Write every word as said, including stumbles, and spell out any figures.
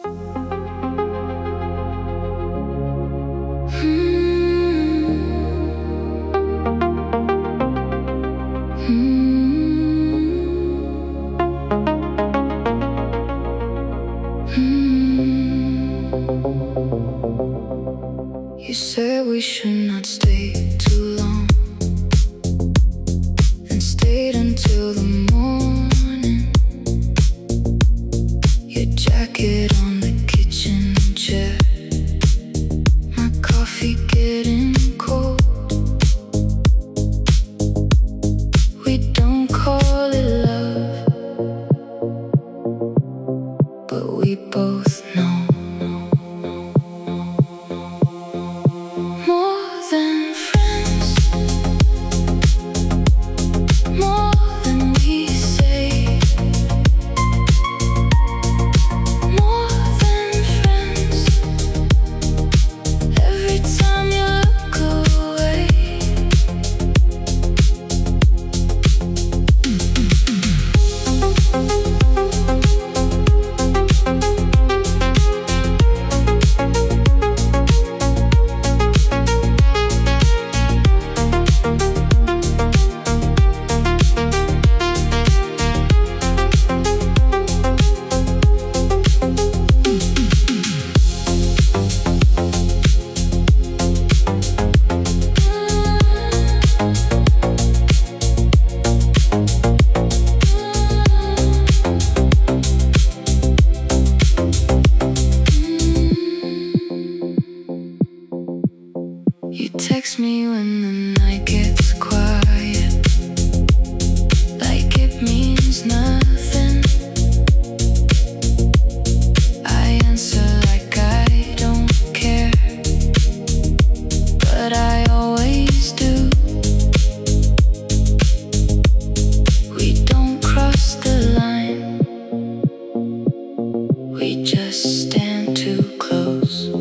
You said we should not stay too long, and stayed until the morning. Your jacket on the kitchen chair, my coffee getting cold. We don't call it love, but we both know. You text me when the night gets quiet, like it means nothing. I answer like I don't care, but I always do. We don't cross the line, we just stand too close.